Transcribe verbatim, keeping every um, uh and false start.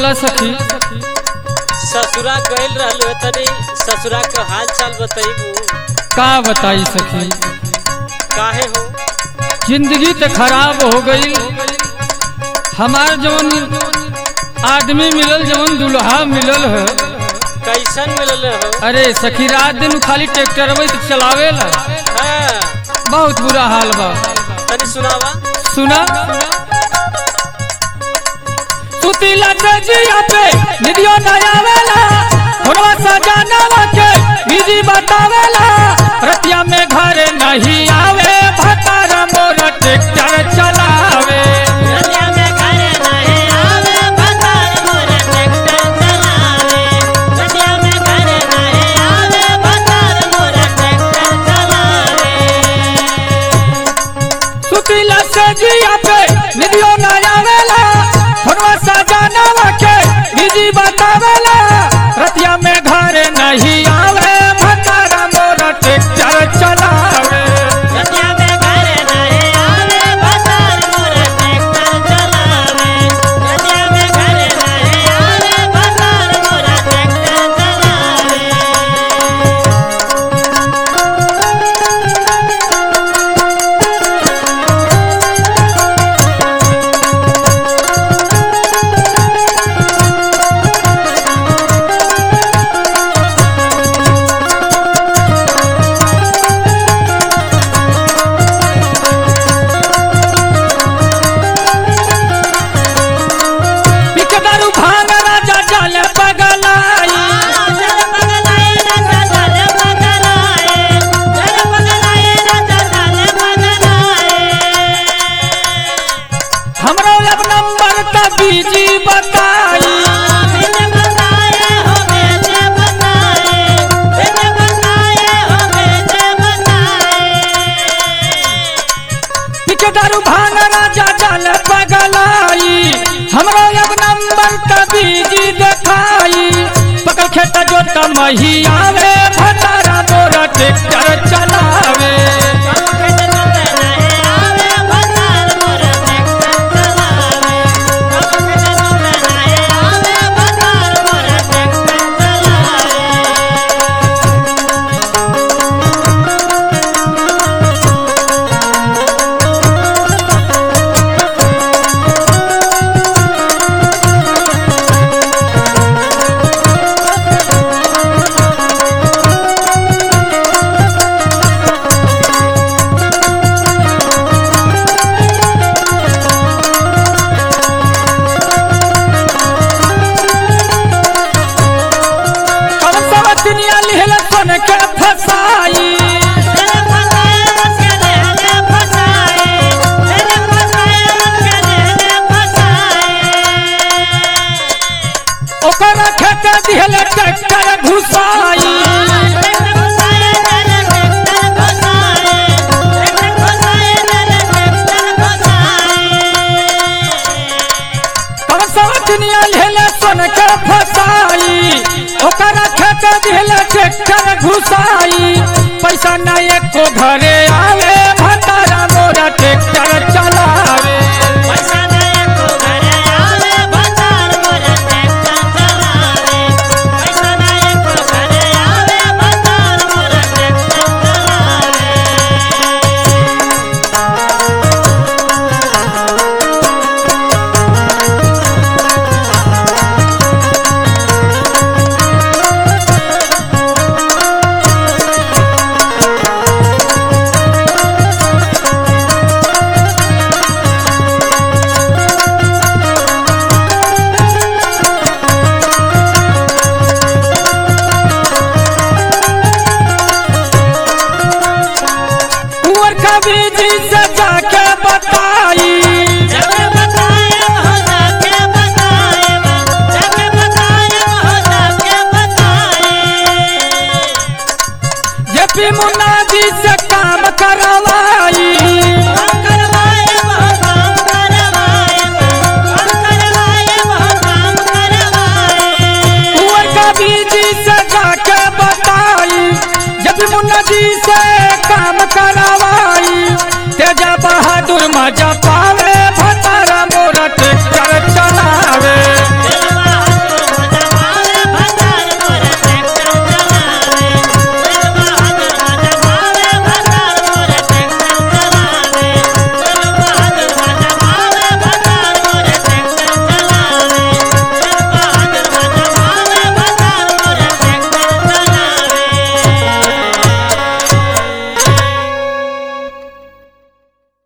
बोला सखी। ससुरा गइल रहलू तनी ससुरा के हाल चाल बताइबू। का बताई सखी, काहे हो? जिंदगी तो खराब हो गई। हमार जवन आदमी मिलल, जवन दुल्हा मिलल है, कैसन मिलल हो? अरे सखी रात दिन खाली ट्रैक्टर से चलावेला। हाँ। बहुत बुरा हाल बा। तनी सुनावा। सुना। सुतीला तजिया पे निदियो न आवेला, हुनवा सजनवा के बिजी बतावेला। रतिया में घर नहीं आवे, भतारा मोर ट्रैक्टर चलावे। रतिया में घर नहीं आवे, भतारा मोर ट्रैक्टर चलावे। रतिया में घर नहीं आवे, भतारा मोर ट्रैक्टर चलावे। सुतीला तजिया पे निदियो न आवेला, हुनवा सजनवा के बिजी बतावेला। रतिया में घर नहीं आवे, भतारा मोर ट्रैक्टर चलावे। रतिया में घर नहीं आवे, भतारा मोर ट्रैक्टर चलावे। रतिया में घर नहीं आवे, भतारा मोर ट्रैक्टर चलावे। पिचदारू भांग राजा जाले पगलाई। जल पगलाए राजा जल पगलाए। जल पगलाए राजा जल पगलाए। हमरो अब नंबर का बीजी बताई। बेटे बताए हो बेटे बताए। बेटे बताए हो बेटे बताए। पिचदारू भांग राजा जाले पगलाई। हमरो अब नंबर का बीजी देखाई। पकड़ खेता जोता मही आवे, भतारा मोर ट्रैक्टर चलावे। अब सब दुनिया लिहल सन के फसाई। ओकर खेत दिहल ट्रैक्टर घुसाई। अब सब दुनिया लिहल सन के फसाई। ओकर खेत दिहल ट्रैक्टर घुसाई। पैसा ना एको घरे आवे,